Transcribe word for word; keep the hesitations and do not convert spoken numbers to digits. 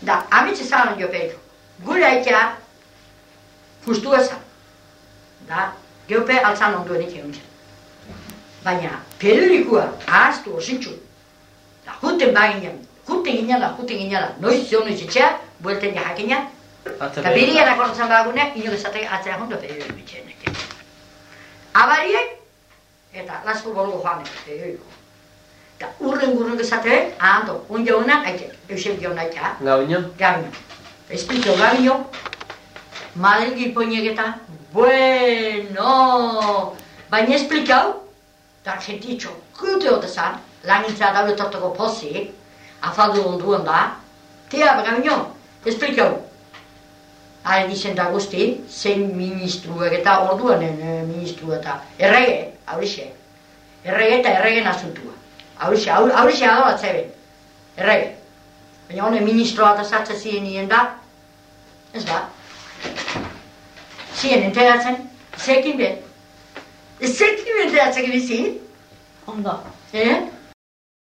Da, amitxe zaren jo peiko. Gure aitea, justua zan. Da, geope altzan onduenik egun zen. Baina, periodikua, ahaztu osintxu. Da, juten baginen, juten ginala, juten ginala. Noiz zion noiz etxea, buelten jahakina. Eta birianak horretzen bagune, inok ezatek atzea jondo periodiko bitxeenek. Abariek, eta lasko bolgo joanek, periodiko. Eta urren gurren ezatek, ahando, onja hona, aite, eusen gion aita. Gabino? Gabino. Esplikio gabino, madelgi poinek eta, bueno, baina esplikau, eta argentitxo, kute hotezan, langintza daure tortoko pozik, afaldu onduen da, tea, gabino, esplikau. Haren izen da guzti, zein ministruek eta orduanen e, ministru eta errege, aurixe. Errege eta erregen asuntua. Aurixe, aurixe adoratze ben. Errege. Baina honen ministroa eta zartze ziren nien da, ez da. Zien enteratzen, zekin ben. Zekin ben enteratzen bizi. Ondo. Eh?